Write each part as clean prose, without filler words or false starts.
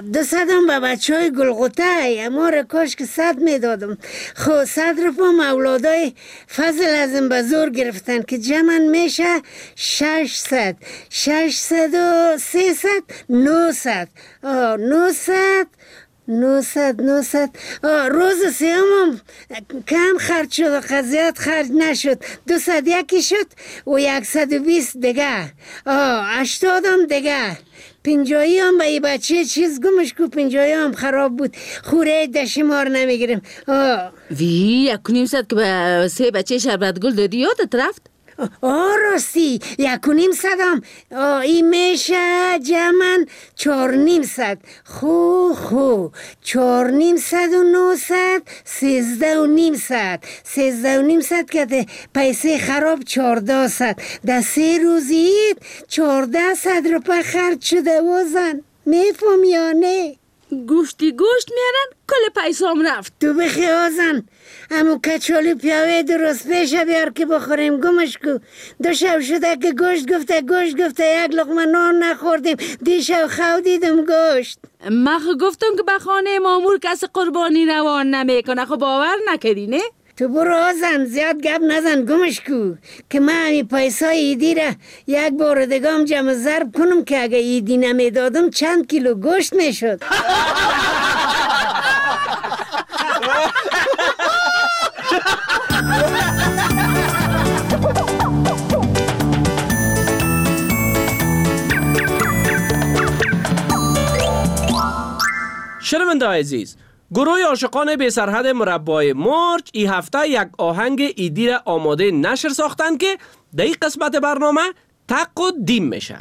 200 به بچه های گلغوته اما را کاش که 100 میدادم. خب 100 روپا اولادای فضل ازم به زور گرفتن که جمع میشه 600 و 300 900 900 روز سیومم کم خرج شد و قضیت خرج نشد. 201 شد و 120 دیگه 80 هم دیگه 50 هم به این بچه چیز گمش کو 50 هم خراب بود خوره دشمار نمیگیرم. وی 1.5 که به 3 بچه شربت گل دادی یادت رفت؟ راستی 1.5 هم این میشه جمعن 4.5 خو 4.5 و 900 13.5 که پیسه خراب 1400 در 3 روزید 1400 روپا خرج شده وزن. میفهم یا نه؟ گوشت میارن کل پیسام رفت. تو بخیازن امو کچالی پیاوه درست پیشه بیار که بخوریم گمش کو. 2 شب شده که گوشت گفته 1 لقمه نان نخوردیم. دیشب خودیدم گوشت. من گفتم که به خانه مامور کس قربانی روان نمیکنه. خب باور نکردی نه؟ تو برو آزن زیاد گپ نزن گمش کو که من همی پیسای ایدی را 1 بار دگام جمع ضرب کنم که اگه ایدی نمیدادم چند کیلو گوشت میشد. شنونده عزیز، گروه عاشقان بی سرحد مربای مرج این هفته یک آهنگ ایدی را آماده نشر ساختند که در این قسمت برنامه تقدیم میشه.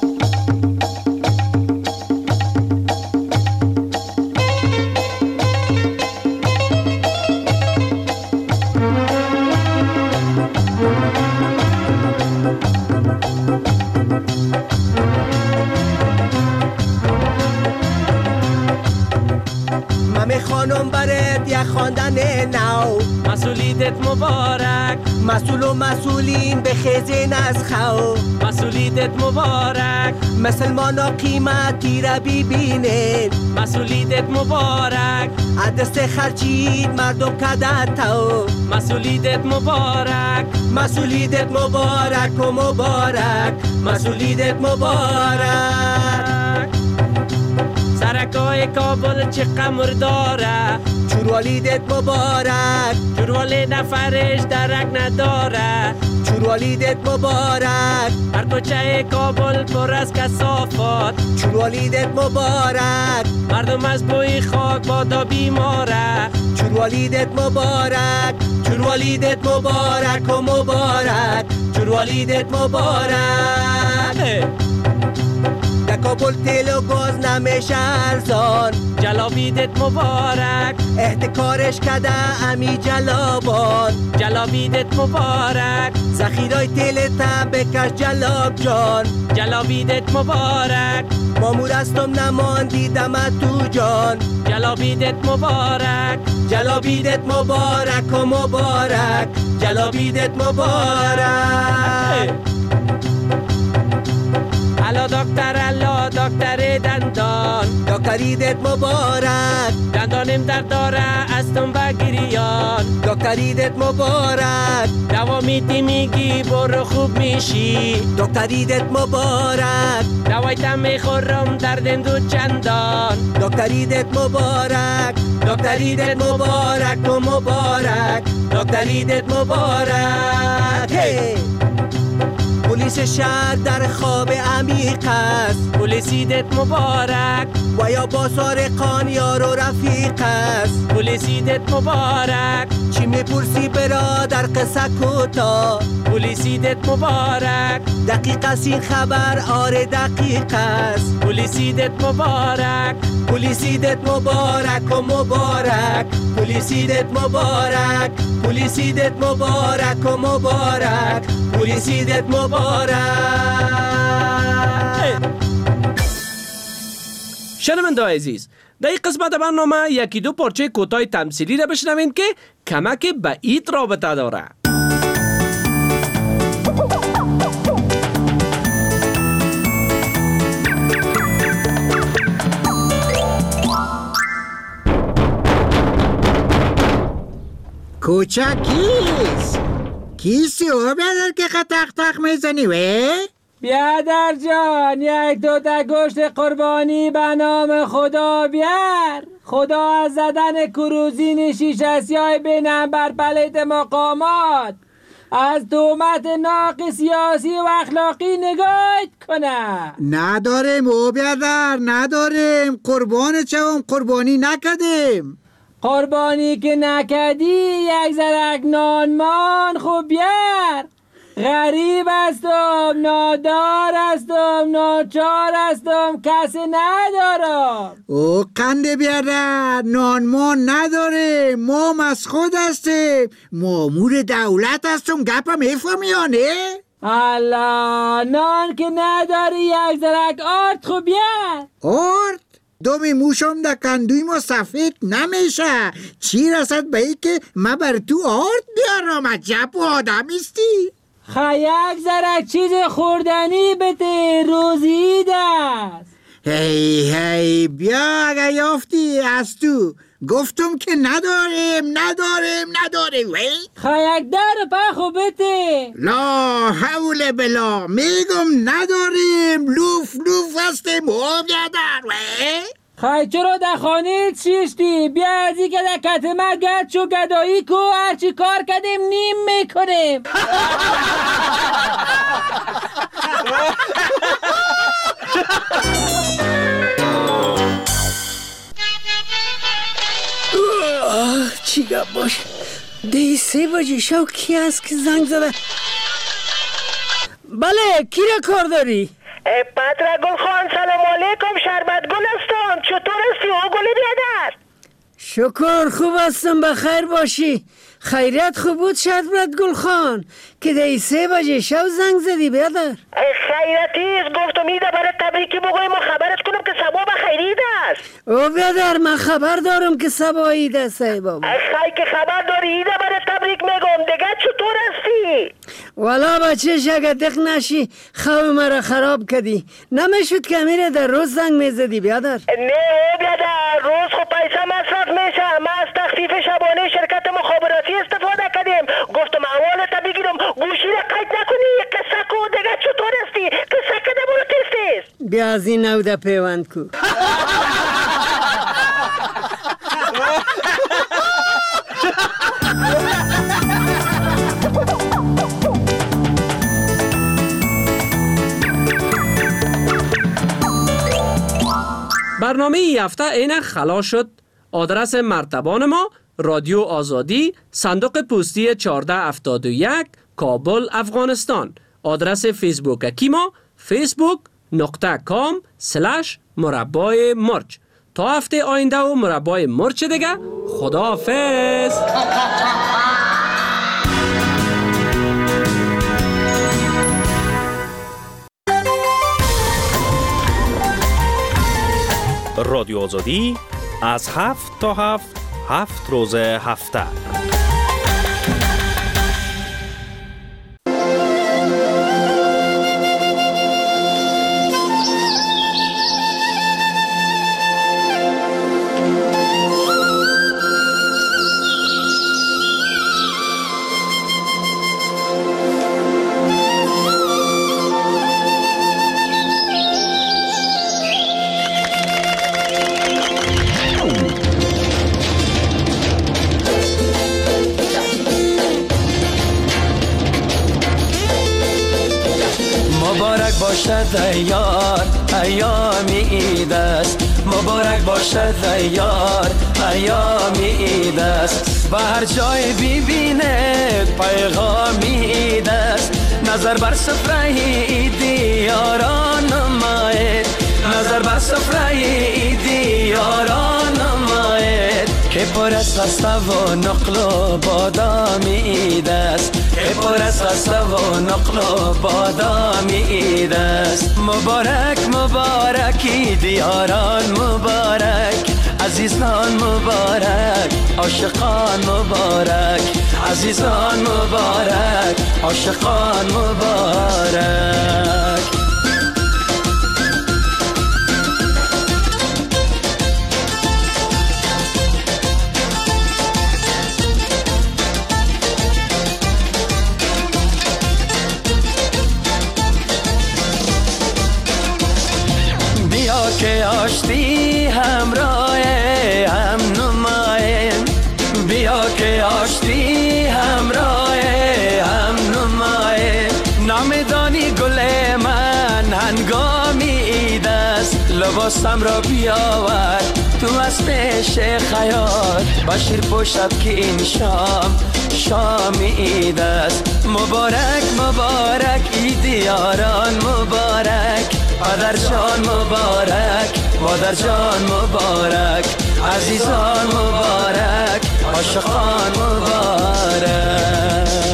خانم برد یک خواندن نو مسئولیتت مبارک مسئول و مسئولین بخیزین از خو مسئولیتت مبارک مسلمانا قیمتی را ببینین مسئولیتت مبارک عدست خرچید مردم کده تو مسئولیتت مبارک مسئولیتت مبارک و مبارک مسئولیتت مبارک سرکای کابل چه قمر داره چوروالیدت مبارک چوروالی نفرش درک نداره چوروالیدت مبارک هر کوچه کابل پر از کثافات چوروالیدت مبارک مردم از بوی خاک بادا بیماره چوروالیدت مبارک چوروالیدت مبارک و مبارک چوروالیدت مبارک کابل تیل و گاز نمیشه ارزان جلابیدت مبارک احتکارش کده امی جلابان جلابیدت مبارک ذخیرای تیل تا بکش جلاب جان جلابیدت مبارک مامور استم نماندیدم تو جان جلابیدت مبارک جلابیدت مبارک و مبارک جلابیدت مبارک الا دکتر دندان دکتریدت مبارک دندانم در داره استم بگیریان دکتریدت مبارک دوامیتی میگی برو خوب میشی دکتریدت مبارک دوایتم میخورم دردم دو چندان دکتریدت مبارک دکتریدت مبارک و مبارک دکتریدت مبارک پلیس شهر در خواب عمیق است پلیسیدت مبارک و یا با سارقان یار و رفیق است پلیسیدت مبارک چی میپرسی برادر قصه کوتا پلیسیدت مبارک دقیق است این خبر آره دقیق است پلیسیدت مبارک پلیسیدت مبارک و مبارک پلیسیدت مبارک پلیسیدت مبارک و مبارک پلیسیدت مبارک. شنونده عزیز، در این قسمت برنامه 1-2 پارچه کوتاه تمثیلی را بشنوین که کمک به عید رابطه داره. کوچک کیست؟ کیستی او بیادر که تق میزنی وی؟ بیادر جان، یک دوتا گوشت قربانی به نام خدا بیار. خدا از زدن کروزین شیشه سیاه بینم بر پلیت مقامات از تهمت ناقص سیاسی و اخلاقی نگاهت کنه. نداریم او بیادر، نداریم. قربان چوم، قربانی نکدیم. قربانی که نکدی یک زرک نانمان خوب بیار. غریب هستم، نادار هستم، ناچار هستم، کسی ندارم. او قنده بیادر، نانمان نداره. ما مسخود هستیم، مامور دولت هستم. گپم میفهمیانه؟ الله، نان که نداری یک زرک آرد خوب بیار. آرد؟ دومی موشم در کندوی ما سفید نمیشه. چی رسد به ای که من بر تو آرد بیارم؟ عجب آدمیستی. یک زرک چیز خوردنی بده، روزی دست. هی بیا اگه یافتی از تو. گفتم که نداریم وی. یک در پخو بده. لا حول بلا، میگم نداریم. لوف هستیم او بیادر وی. چرا در خانه چیشتی؟ بیا از این که در کتمه گرد شو گدایی کو، هرچی کار کردیم نیم میکنیم. چی گپ باش؟ 3 بجه شو کی هست که زنگ زده؟ بله، کی را کار داری؟ پتر گل خان، سلام علیکم. شربت گل هستم. چطور هستی او گل بیادر؟ شکر خوب هستم، بخیر باشی. خیریت خوب بود شربت گل خان که 3 بجه شو زنگ زدی بیادر؟ خیرتیست. گفتم ایده برای تبریکی بگویم و خبرت کنم که سبا بخیرید است. او بیادر من خبر دارم که سبا عید است ای بابا. خیلی که خبر داری ایده برای تبریک میگم. دیگه چطور هستی؟ والا بچه شگه دق نشی، خواب مرا خراب کردی. نمیشد که میره در روز زنگ میزدی بیادر؟ نه بیادر، روز خب پیسه مصرف میشه. ما از تخفیف شبانه شرکت مخابراتی استفاده کردیم. گفتم اولتا بگیرم گوشی را قید نکنی. قصه کو. دیگه چطور هستی؟ قصه کده برو تیست. بیا از این نوده پیوند کو. برنامه ای هفته اینک خلاص شد. آدرس مرتبان ما: رادیو آزادی، صندوق پستی 1471، کابل، افغانستان. آدرس فیسبوک کی ما: facebook.com/مربای مرچ. تا هفته آینده و مربای مرچ دیگه. خداحافظ. رادیو آزادی از 7 تا 7 روز هفته. مبارک باشد یار ایام عید است، مبارک باشد یار ایام عید است. به هر جای ببینه پیغام عید است. نظر بر سفره عیدی یاران نماید، نظر بر سفره عیدی یاران نماید. که پر از خسته و نقل و بادام عید است، که پر از خسته و نقل و بادام عید است. مبارک مبارک عید یاران مبارک، عزیزان مبارک، عاشقان مبارک، عزیزان مبارک، عاشقان مبارک. رستم را بیاور تو از پیش خیال بشیر پشت که این شام عید است. مبارک مبارک عید یاران مبارک، پدر جان مبارک، مادر جان مبارک، عزیزان مبارک، عاشقان مبارک.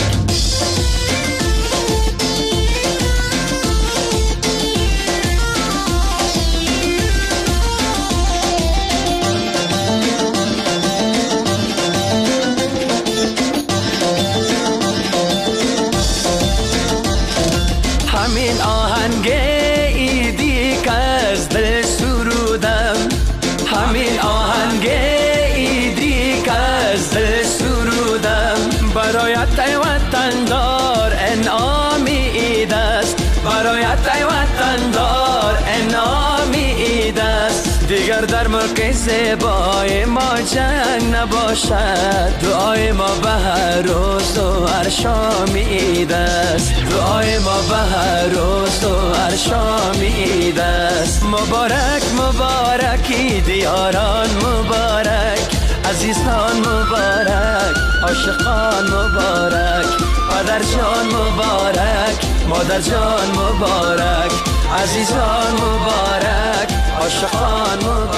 همین آهنگ ایدی که از دل سرودم، همین آهنگ ایدی که از دل سرودم، برایت ای وطندار انعامی عید است، برایت ای وطندار انعامی عید است. دیگر در ملک زیبای ما جنگ نباشد، دعای ما به هر روز و هر شام عید است، دعای ما به هر روز و هر شام عید است. مبارک مبارک عید یاران مبارک، عزیزان مبارک، عاشقان مبارک، پدر جان مبارک، مادر جان مبارک، عزیزان مبارک، عاشقان مبارک.